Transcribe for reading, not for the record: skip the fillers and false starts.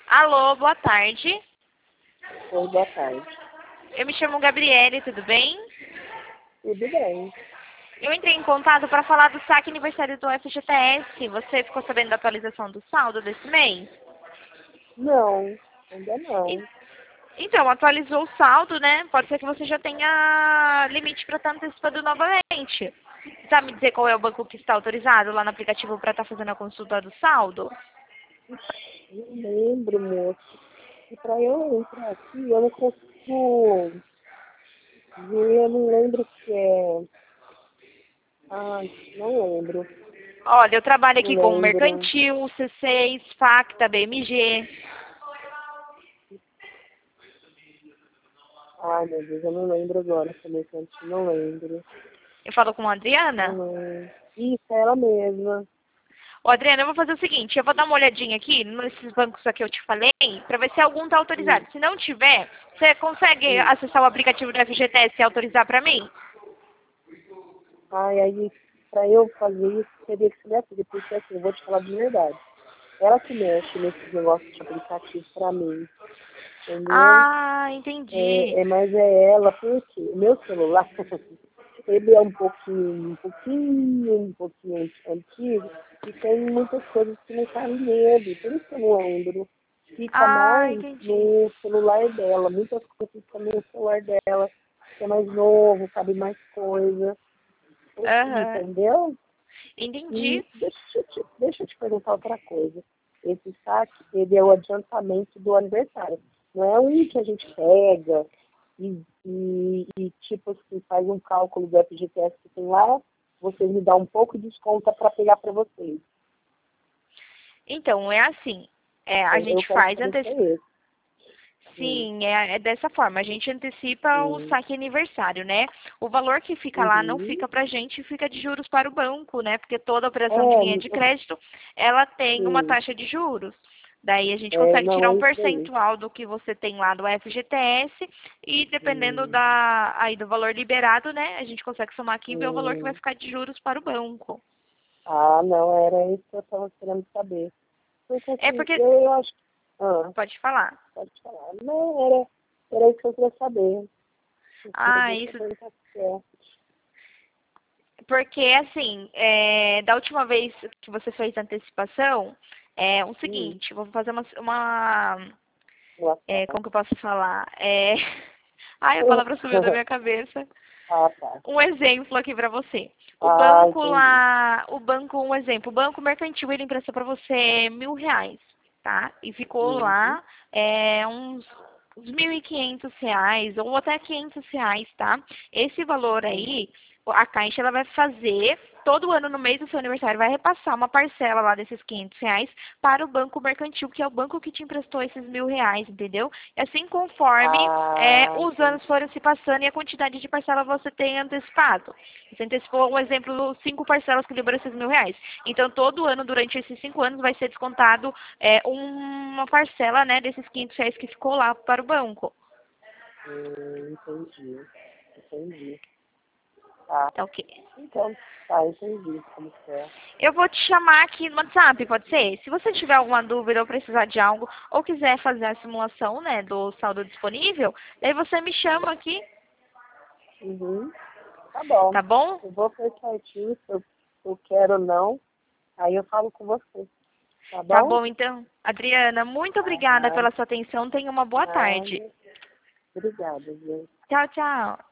Alô, boa tarde. Oi, boa tarde. Eu me chamo Gabriele, tudo bem? Tudo bem? Eu entrei em contato para falar do saque aniversário do FGTS. Você ficou sabendo da atualização do saldo desse mês? Não, ainda E- não. Então, atualizou o saldo, né? Pode ser que você já tenha limite para estar antecipando novamente. Sabe me dizer qual é o banco que está autorizado lá no aplicativo para estar fazendo a consulta do saldo? Não lembro, moço. E para eu entrar aqui, eu não consigo ver, eu não lembro se é. Ai, não lembro. Olha, eu trabalho Não aqui com o lembro. Mercantil, C6, Facta, BMG. Ai, meu Deus, eu não lembro agora. Também, não lembro. Eu falo com a Adriana. Não lembro. Isso, é ela mesma. Ô, Adriana, eu vou fazer o seguinte, eu vou dar uma olhadinha aqui nesses bancos aqui que eu te falei, para ver se algum está autorizado. Sim, Se não tiver, você consegue sim. acessar o aplicativo do FGTS e autorizar para mim? Ai, aí, para eu fazer isso, teria que ser minha filha, porque assim, eu vou te falar de verdade. Ela que mexe nesses negócios de aplicativo para mim, entendeu? Ah, entendi. Mas é ela, porque o meu celular, ele é um pouquinho antigo e tem muitas coisas que não cabem nele, por isso que eu não lembro. Fica Ah, mais entendi. no celular dela, muitas coisas ficam no celular dela, que é mais novo, cabe mais coisa, Aham, entendeu? entendi. E deixa eu te perguntar outra coisa. Esse saque, ele é o adiantamento do aniversário. Não é um que a gente pega e tipo assim, faz um cálculo do FGTS que tem lá, vocês me dão um pouco de desconto para pegar para vocês. Então, é assim, a Eu gente quero faz saber se antecipação. é esse. Sim. Sim, é dessa forma. A gente antecipa o Sim. saque aniversário, né? O valor que fica lá não Uhum. fica pra gente, fica de juros para o banco, né? Porque toda operação de linha de É, crédito, ela tem uma sim. taxa de juros. Daí a gente consegue Não, tirar é um isso daí. percentual do que você tem lá do FGTS e dependendo Hum, aí do valor liberado, né? A gente consegue somar aqui e ver o valor que vai hum. ficar de juros para o banco. Ah, não, era isso que eu estava querendo saber. Porque É assim, porque, eu acho que. Ah, pode falar. pode falar. Não, era isso que eu queria saber. Ah, Deixa eu isso. perguntar se é. Porque, assim, da última vez que você fez a antecipação, é o Hum, seguinte, vou fazer WhatsApp. como que eu posso falar? Ai, a palavra sumiu da minha cabeça. Ah, tá. Um exemplo aqui para você. O Ah, banco entendi. lá, um exemplo, o banco mercantil, ele emprestou para você R$ 1.000, tá? E ficou Uhum. lá uns R$ 1.500, ou até R$ 500, tá? Esse valor Uhum. aí, a Caixa, ela vai fazer, todo ano no mês do seu aniversário, vai repassar uma parcela lá desses R$ 500 para o banco mercantil, que é o banco que te emprestou esses R$ 1.000, entendeu? E assim conforme Ah, os anos entendi. foram se passando e a quantidade de parcela você tem antecipado. Você antecipou, um exemplo, 5 parcelas que liberou esses R$ 1.000. Então, todo ano, durante esses 5 anos, vai ser descontado uma parcela, né, desses R$ 500 que ficou lá para o banco. Entendi. Entendi. Tá. Tá ok? Então, tá, entendi como que é. Eu vou te chamar aqui no WhatsApp, pode ser? Se você tiver alguma dúvida ou precisar de algo, ou quiser fazer a simulação, né, do saldo disponível, daí você me chama aqui, Uhum. Tá bom. tá bom? Eu vou ver certinho se eu quero ou não. Aí eu falo com você. Tá Tá bom? bom, então. Adriana, muito obrigada Ah, pela sua atenção. Tenha uma boa tarde. nada. Obrigada, gente. Tchau, tchau.